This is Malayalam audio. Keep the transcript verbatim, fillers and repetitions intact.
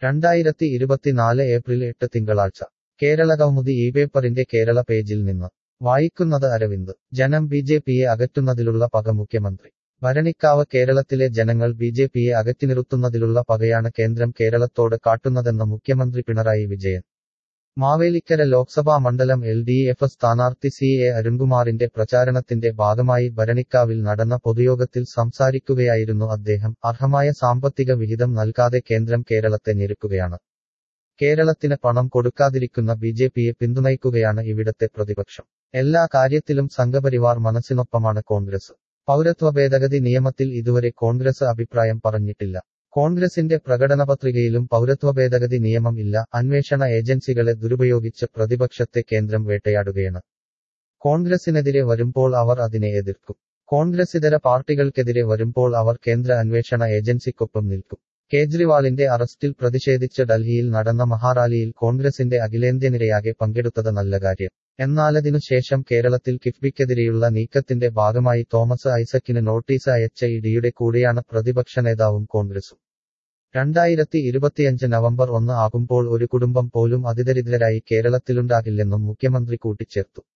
രണ്ടായിരത്തി ഇരുപത്തിനാല് ഏപ്രിൽ എട്ട് തിങ്കളാഴ്ച കേരളകൗമുദി ഈ പേപ്പറിന്റെ കേരള പേജിൽ നിന്ന് വായിക്കുന്നത് അരവിന്ദ് ജനം ബി ജെ പിയെ അകറ്റുന്നതിലുള്ള പക മുഖ്യമന്ത്രി ഭരണിക്കാവ് കേരളത്തിലെ ജനങ്ങൾ ബി ജെ പിയെ അകറ്റിനിറുത്തുന്നതിലുള്ള പകയാണ് കേന്ദ്രം കേരളത്തോട് കാട്ടുന്നതെന്ന് മുഖ്യമന്ത്രി പിണറായി വിജയൻ മാവേലിക്കര ലോക്സഭാ മണ്ഡലം എൽ ഡി എഫ് സ്ഥാനാർത്ഥി സി എ അരുൺകുമാറിന്റെ പ്രചാരണത്തിന്റെ ഭാഗമായി ഭരണിക്കാവിൽ നടന്ന പൊതുയോഗത്തിൽ സംസാരിക്കുകയായിരുന്നു അദ്ദേഹം അർഹമായ സാമ്പത്തിക വിഹിതം നൽകാതെ കേന്ദ്രം കേരളത്തെ ഞെരുക്കുകയാണ് കേരളത്തിന് പണം കൊടുക്കാതിരിക്കുന്ന ബി ജെ പിയെ പിന്തുണയ്ക്കുകയാണ് ഇവിടത്തെ പ്രതിപക്ഷം എല്ലാ കാര്യത്തിലും സംഘപരിവാർ മനസ്സിനൊപ്പമാണ് കോൺഗ്രസ് പൗരത്വ ഭേദഗതി നിയമത്തിൽ ഇതുവരെ കോൺഗ്രസ് അഭിപ്രായം പറഞ്ഞിട്ടില്ല കോൺഗ്രസിന്റെ പ്രകടനപത്രികയിലും പൗരത്വ ഭേദഗതി നിയമം ഇല്ല അന്വേഷണ ഏജൻസികളെ ദുരുപയോഗിച്ച് പ്രതിപക്ഷത്തെ കേന്ദ്രം വേട്ടയാടുകയാണ് കോൺഗ്രസിനെതിരെ വരുമ്പോൾ അവർ അതിനെ എതിർക്കും കോൺഗ്രസിതര പാർട്ടികൾക്കെതിരെ വരുമ്പോൾ അവർ കേന്ദ്ര അന്വേഷണ ഏജൻസിക്കൊപ്പം നിൽക്കും കേജ്രിവാളിന്റെ അറസ്റ്റിൽ പ്രതിഷേധിച്ച് ഡൽഹിയിൽ നടന്ന മഹാറാലിയിൽ കോൺഗ്രസിന്റെ അഖിലേന്ത്യനിരയാകെ പങ്കെടുത്തത് നല്ല കാര്യം എന്നാലതിനു ശേഷം കേരളത്തിൽ കിഫ്ബിക്കെതിരെയുള്ള നീക്കത്തിന്റെ ഭാഗമായി തോമസ് ഐസക്കിന് നോട്ടീസ് അയച്ച ഇ ഡിയുടെ കൂടെയാണ് പ്രതിപക്ഷ നേതാവും കോൺഗ്രസും രണ്ടായിരത്തി ഇരുപത്തിയഞ്ച് നവംബർ ഒന്ന് ആകുമ്പോൾ ഒരു കുടുംബം പോലും അതിദരിദ്രരായി കേരളത്തിലുണ്ടാകില്ലെന്നും മുഖ്യമന്ത്രി കൂട്ടിച്ചേർത്തു